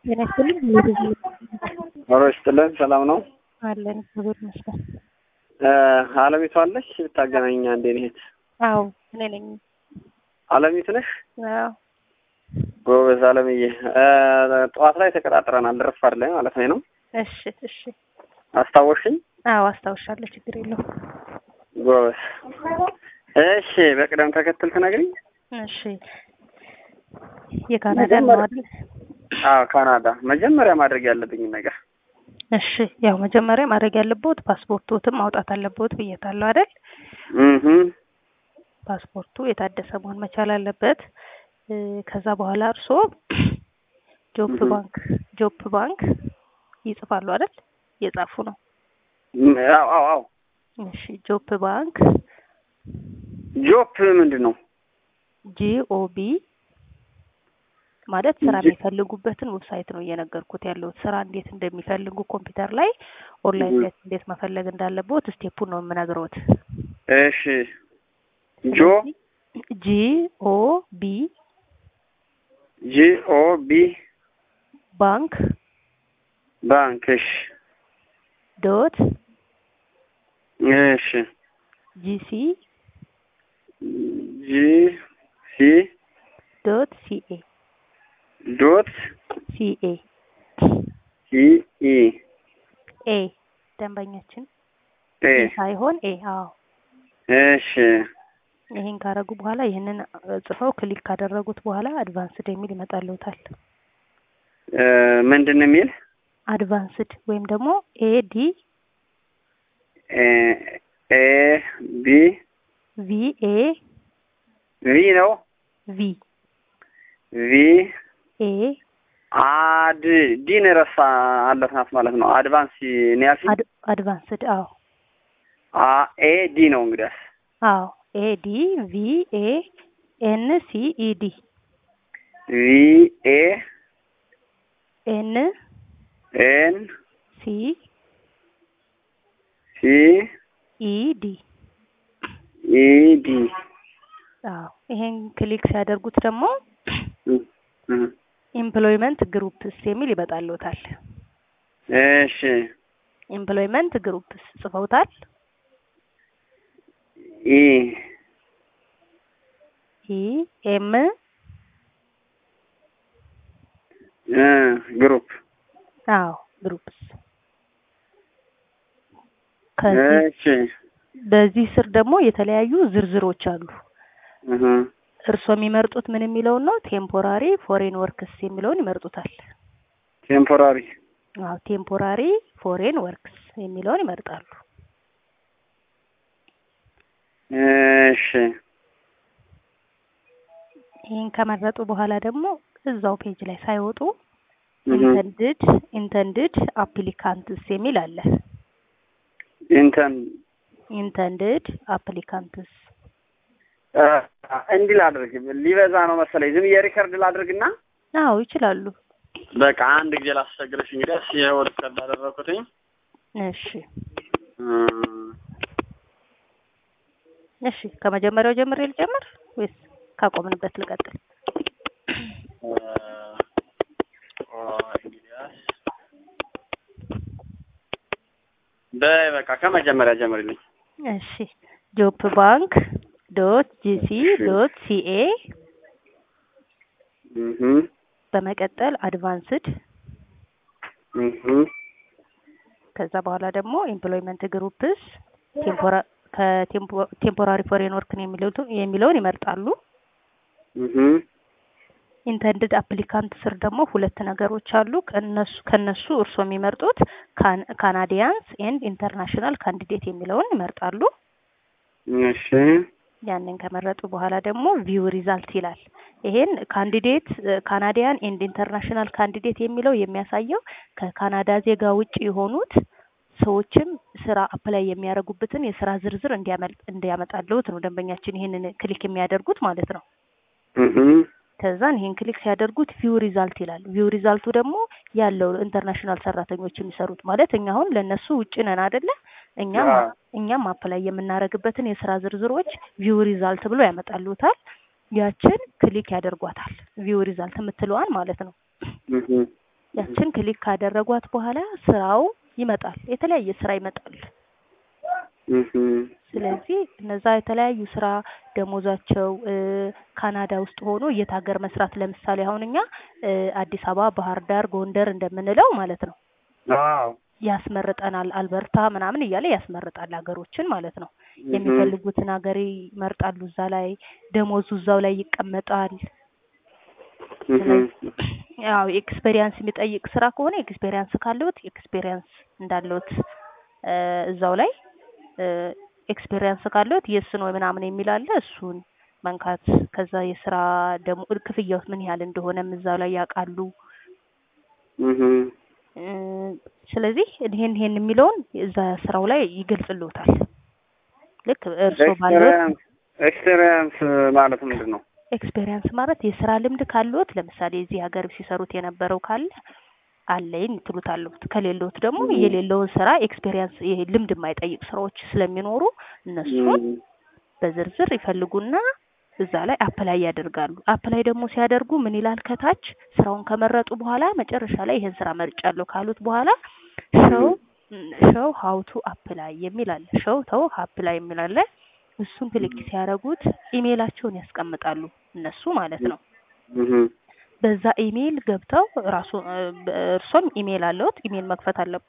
ጤና ይስጥልኝ። ለዚህ ወሮች ጥለን ሰላም ነው አለን ክብር ይመስገን። አለሚቱ አለሽ ብታገናኛ እንዴ ነህ? አዎ እኔ ነኝ። አለሚቱ ነሽ? አዎ ጎበዝ አለምዬ። ጠዋት ላይ ተቀጣጥረናል ረፋድ ላይ ማለት ነው። እሺ እሺ። አስታወሽኝ? አዎ አስታውሻለሁ፣ ችግር የለውም። ጎበዝ። እሺ በቅደም ተከተል ትነግሪኝ? እሺ የካናዳ ነው አይደል? አዎ ካናዳ። መጀመሪያ ማድረግ ያለብኝ ነገር እሺ ያው መጀመሪያ ማድረግ ያለበት ፓስፖርቱን ማውጣት አለበት ብዬታለሁ አይደል? ፓስፖርቱ የታደሰ መሆን መቻል አለበት። ከዛ በኋላ እርሶ ጆብ ባንክ ይጽፋሉ አይደል? የጻፉ ነው። አዎ። እሺ ጆብ ባንክ ጆብ ምንድነው? ጂኦቢ ማለት ስራ የሚፈልጉበትን ዌብሳይት ነው እየነገርኩት ያለው። ስራ እንዴት እንደሚፈልጉ ኮምፒውተር ላይ ኦንላይን ላይ እንዴት መፈለግ እንዳለበት ስቴፑን ነው የምነግረውት። እሺ ጂኦቢ ባንክ እሺ ዶት እሺ ጂሲ ዶት ሲኤ ደንበኛችን ሳይሆን አዎ። እሺ ይሄን ካረጉ በኋላ ይሄንን ጽፈው ክሊክ ካደረጉት በኋላ አድቫንስድ የሚል ይመጣልዎታል። ምንድነው የሚል? አድቫንስድ ወይም ደግሞ ቪ ነው ዲን ረሳ አለፍናት ማለት ነው። አድቫንስ ኒያሲ አድቫንስድ አዎ። ዲ ነው እንግዲህ አዎ VANCED ED አዎ። ይሄን ክሊክ ሲያደርጉት ደግሞ ኤምፕሎይመንት ግሩፕስ የሚል ይመጣልዎታል። እሺ ኤምፕሎይመንት ግሩፕስ ጽፈውታል? ግሩፕ አዎ ግሩፕስ። በዚህ ስር ደግሞ የተለያዩ ዝርዝሮች አሉ። እርስዎ የሚመርጡት ምን የሚለውን ነው? ቴምፖራሪ ፎሬን ወርክስ የሚለውን ይመርጡታል። ቴምፖራሪ ፎሬን ወርክስ የሚለውን ይመርጣሉ። እሺ ይሄን ከመረጡ በኋላ ደግሞ እዛው ፔጅ ላይ ሳይወጡ ኢንተንድድ አፕሊካንትስ የሚል አለ። ኢንተንድድ አፕሊካንትስ እንዲህ ላድርግ፣ ሊበዛ ነው መሰለኝ። ዝም የሪከርድ ላድርግና? አዎ ይችላሉ። በቃ አንድ ጊዜ ላስቸግርሽ። እንግዲህ ይሄው ሪከርድ አደረኩትኝ። እሺ ከመጀመሪያው ጀምሬ ልጀምር ወይስ ካቆምንበት ልቀጥል? በቃ ከመጀመሪያ ጀምርልኝ። እሺ ጆብ ባንክ ዶት ጂሲ ዶት ሲኤ በመቀጠል አድቫንስድ ከዛ በኋላ ደግሞ ኤምፕሎይመንት ግሩፕስ ቴምፖራሪ ፎሬን ወርክን የሚለውን ይመርጣሉ። ኢንተንድድ አፕሊካንት ስር ደግሞ ሁለት ነገሮች አሉ። ከነሱ እርስዎ የሚመርጡት ካናዲያንስ ኤንድ ኢንተርናሽናል ካንዲዴት የሚለውን ይመርጣሉ። እሺ ያንን ከመረጡ በኋላ ደግሞ ቪው ሪዛልት ይላል። ይሄን ካናዲያን ኤንድ ኢንተርናሽናል ካንዲዴት የሚለው የሚያሳየው ከካናዳ ዜጋ ውጪ የሆኑት ሰዎችም ስራ አፕላይ የሚያደርጉበትን የስራ ዝርዝር እንዲያመጣልዎት ነው ደንበኛችን ይሄንን ክሊክ የሚያደርጉት ማለት ነው። ከዛን ይሄን ክሊክ ሲያደርጉት ቪው ሪዛልት ይላል። ቪው ሪዛልቱ ደግሞ ያለው ኢንተርናሽናል ሰራተኞች የሚሰሩት ማለት እኛ አሁን ለነሱ ውጪ ነን አይደለ? እኛም አፕላይ የምናደርግበትን የስራ ዝርዝሮች ቪው ሪዛልት ብሎ ያመጣልዎታል። ያችን ክሊክ ያደርጓታል ቪው ሪዛልት የምትለዋን ማለት ነው። ያችን ክሊክ ካደረጓት በኋላ ስራው ይመጣል። የተለያየ ስራ ይመጣል። ስለዚህ እነዛ የተለያዩ ስራ ደሞዛቸው ካናዳ ውስጥ ሆኖ የት ሀገር መስራት ለምሳሌ አሁን እኛ አዲስ አበባ፣ ባህር ዳር፣ ጎንደር እንደምንለው ማለት ነው አዎ ያስመርጠናል። አልበርታ ምናምን እያለ ያስመርጣል ሀገሮችን ማለት ነው። የሚፈልጉትን ሀገር ይመርጣሉ። እዛ ላይ ደሞዙ እዛው ላይ ይቀመጣል። ያው ኤክስፒሪየንስ የሚጠይቅ ስራ ከሆነ ኤክስፒሪየንስ ካለዎት ኤክስፒሪየንስ እንዳለዎት እዛው ላይ ኤክስፒሪየንስ ካለዎት የስ ነው ምናምን የሚል አለ። እሱን መንካት ከዛ የስራ ደሞ ክፍያው ምን ያህል እንደሆነም እዛው ላይ ያውቃሉ። ስለዚህ ይሄን የሚለውን እዛ ስራው ላይ ይገልጽልዎታል። ልክ እርሶ ባለው ኤክስፒሪየንስ ማለት ምንድን ነው? ኤክስፒሪየንስ ማለት የስራ ልምድ ካለዎት ለምሳሌ እዚህ ሀገር ሲሰሩት የነበረው ካለ አለኝ ትሉታለሁት። ከሌሎት ደግሞ የሌለውን ስራ ኤክስፒሪየንስ ይሄ ልምድ የማይጠይቅ ስራዎች ስለሚኖሩ እነሱን በዝርዝር ይፈልጉና እዛ ላይ አፕላይ ያደርጋሉ። አፕላይ ደግሞ ሲያደርጉ ምን ይላል ከታች ስራውን ከመረጡ በኋላ መጨረሻ ላይ ይሄን ስራ መርጫለሁ ካሉት በኋላ ሾው ሃው ቱ አፕላይ የሚል አለ። ሾው አፕላይ የሚል አለ። እሱን ክሊክ ሲያደርጉት ኢሜይላቸውን ያስቀምጣሉ እነሱ ማለት ነው። በዛ ኢሜይል ገብተው እርሶም ኢሜይል አለዎት፣ ኢሜይል መክፈት አለበት።